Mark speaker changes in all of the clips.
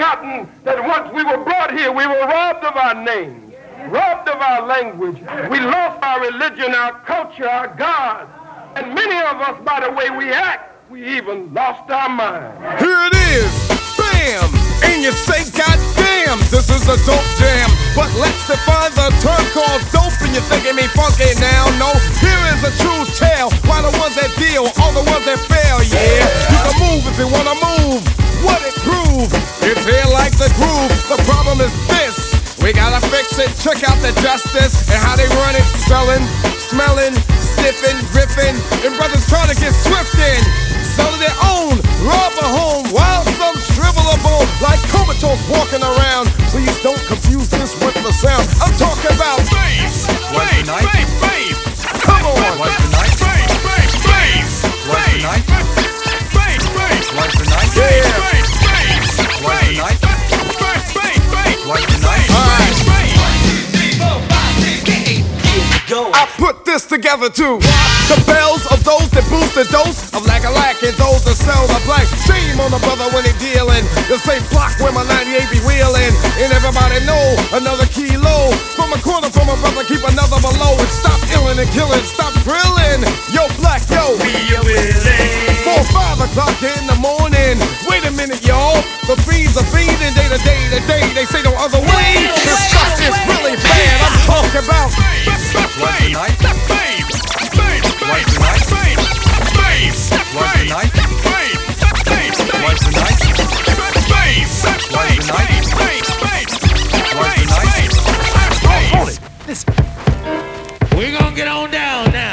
Speaker 1: forgotten that once we were brought here, we were robbed of our names, robbed of our language. We lost our religion, our culture, our God. And many of us, by the way we act, we even lost our mind.
Speaker 2: Here it is, bam! And you say, goddamn, this is a dope jam. But let's define the term called dope, and you thinking me funky now? No, here is a true tale. Why the ones that deal, all the ones that fail, yeah. You can move if you wanna move. What it prove? It's here like the groove. The problem is this. We gotta fix it, check out the justice and how they run it, selling, smelling, sniffing, riffing, and brothers trying to get swift in, selling their own, rob a home, while some shrivel a bone, like comatose walking around. Please don't confuse this with the sound. I'm talking about bass,
Speaker 3: what's the night?
Speaker 2: bass. Come on,
Speaker 3: what's the night?
Speaker 2: Bass,
Speaker 3: what's the night? What's the night?
Speaker 2: Yeah.
Speaker 3: What's the night? What's the night?
Speaker 2: I put this together too. The bells of those that boost the dose of lack and those that sell the black. Shame on the brother when he dealing. The same block where my 98 be wheeling. And everybody know another kilo. From a corner from a brother, keep another below. And stop illing and killing, stop drilling. Yo, black, yo.
Speaker 3: We are willing.
Speaker 2: 4, 5 o'clock in the morning. Wait a minute, y'all. The fiends are feeding day to day to day. They say no other way. This stuff is really bad. I'm talking about.
Speaker 3: What's the night? What's the night? What's the night? What's the night? What's the night? What's the night?
Speaker 4: Hold it. Listen. We're gonna get on down now.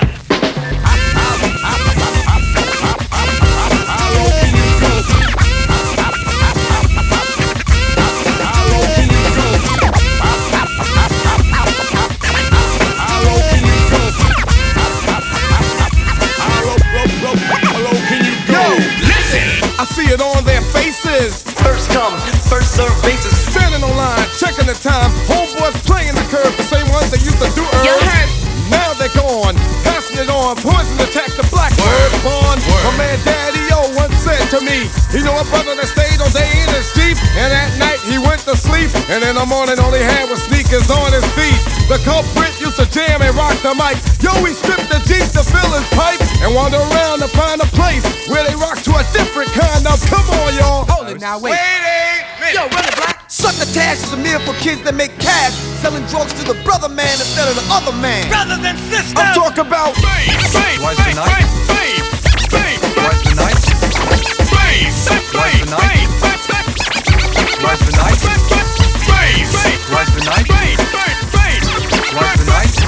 Speaker 2: I see it on their faces.
Speaker 3: First come, first serve basis.
Speaker 2: Standing on line, checking the time. Homeboys playing the curve, the same ones they used to do
Speaker 5: You
Speaker 2: early.
Speaker 5: heard?
Speaker 2: Now they're gone, passing it on. Poison attack the black word born. My man Daddy-O once said to me, he knew a brother that stayed all day in his Jeep, and at night he went to sleep, and in the morning all he had was sneakers on his feet. The culprit used to jam and rock the mic. Yo, he stripped the Jeep to fill his pipe and wander around to find a place where they rock to a different kind of. Come on, y'all.
Speaker 6: Hold it now, wait. Yo, run it, black. Sucker Tash is a meal for kids that make cash, selling drugs to the brother man instead of the other man.
Speaker 4: Brothers and sisters.
Speaker 2: I'm talking about
Speaker 3: What's the night? What's the night? What's the night? What's the night? What's the night? What's the night? What's the night?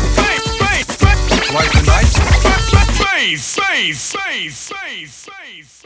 Speaker 3: What's the night?